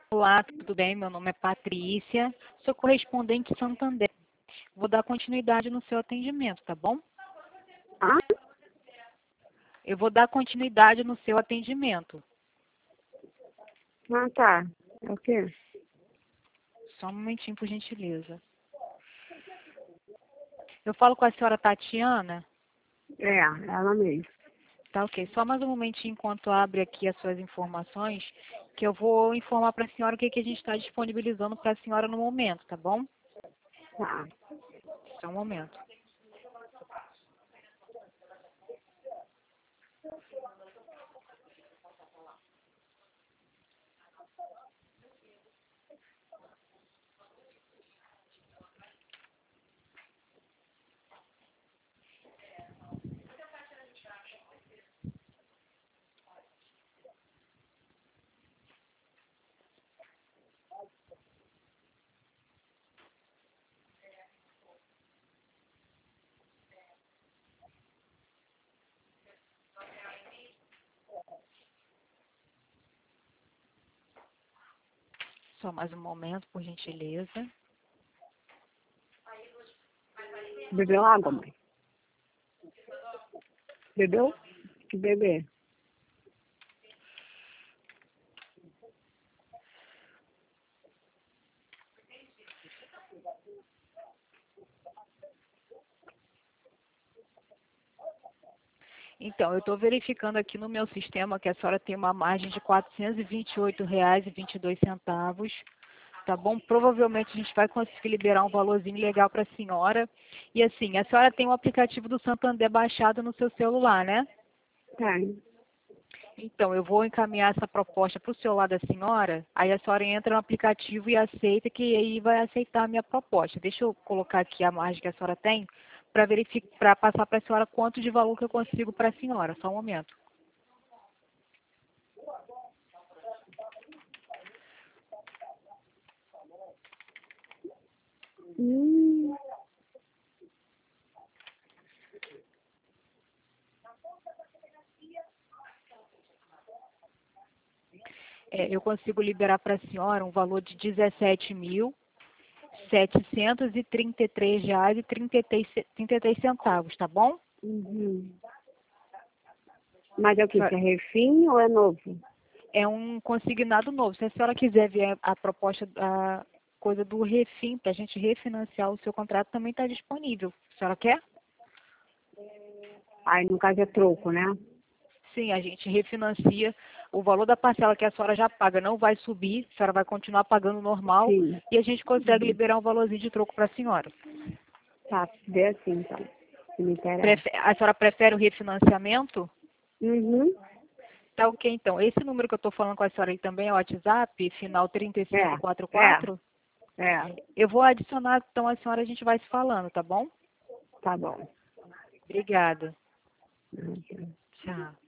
Olá, tudo bem? Meu nome é Patrícia, sou correspondente Santander. Vou dar continuidade no seu atendimento, tá bom? Ah, Eu vou dar continuidade no seu atendimento. tá. É o quê? Só um momentinho, por gentileza. Eu falo com a senhora Tatiana? É, ela mesmo. Tá ok. Só mais um momentinho enquanto abre aqui as suas informações, que eu vou informar para a senhora o que a gente está disponibilizando para a senhora no momento, tá bom? Tá. Só um momento. Só mais um momento, por gentileza. Bebeu água, mãe? Bebeu? Que beber? Então, eu estou verificando aqui no meu sistema que a senhora tem uma margem de R$ 428,22, tá bom? Provavelmente a gente vai conseguir liberar um valorzinho legal para a senhora. E assim, a senhora tem o aplicativo do Santander baixado no seu celular, né? Tem. Então, eu vou encaminhar essa proposta para o celular da senhora, aí a senhora entra no aplicativo e aceita, que aí vai aceitar a minha proposta. Deixa eu colocar aqui a margem que a senhora tem, para verificar, para passar para a senhora quanto de valor que eu consigo para a senhora. Só um momento. Hum, Eu consigo liberar para a senhora um valor de R$ 17.733,33, tá bom? uhum. Mas é o que? Isso Senhora, é refim ou é novo? é um consignado novo. Se a senhora quiser ver a proposta, a coisa do refim, para a gente refinanciar o seu contrato, também está disponível. A senhora quer? Aí, no caso, é troco, né? Sim, a gente refinancia. O valor da parcela que a senhora já paga não vai subir, a senhora vai continuar pagando normal Sim. e a gente consegue Uhum. liberar um valorzinho de troco para a senhora. Tá, vê assim, então. Se me interessa. A senhora prefere o refinanciamento? Uhum. Tá ok, então. Esse número que eu estou falando com a senhora aí também é o WhatsApp, final É, 3544. é. Eu vou adicionar, então, a senhora, a gente vai se falando, tá bom? Tá bom. Obrigada. Uhum. Tchau.